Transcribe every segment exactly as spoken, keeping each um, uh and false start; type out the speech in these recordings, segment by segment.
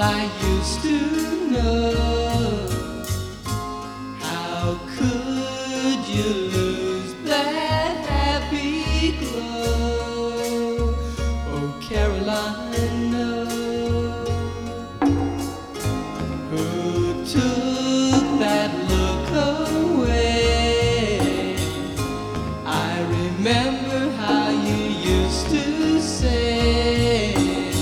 I used to know. How could you lose that happy glow? Oh, Caroline, no. Who took that look away? I remember how you used to say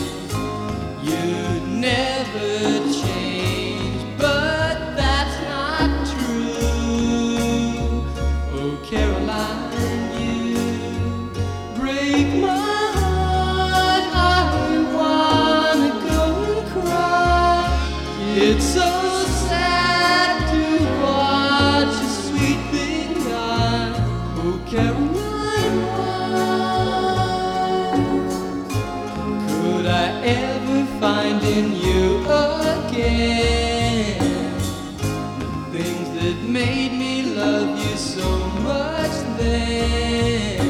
you'd never change, but that's not true. Oh, Caroline, you break my heart. I wanna go and cry. It's so sad to watch a sweet thing die. Oh, Caroline, why could I ever find in you again things that made me love you so much then?